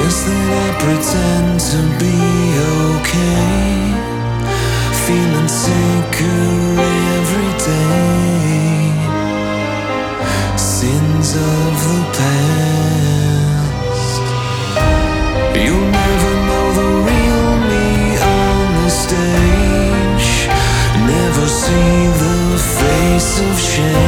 Guess that I pretend to be okay, feeling sicker every day. Sins of the past. You'll never know the real me on the stage, never see the face of shame.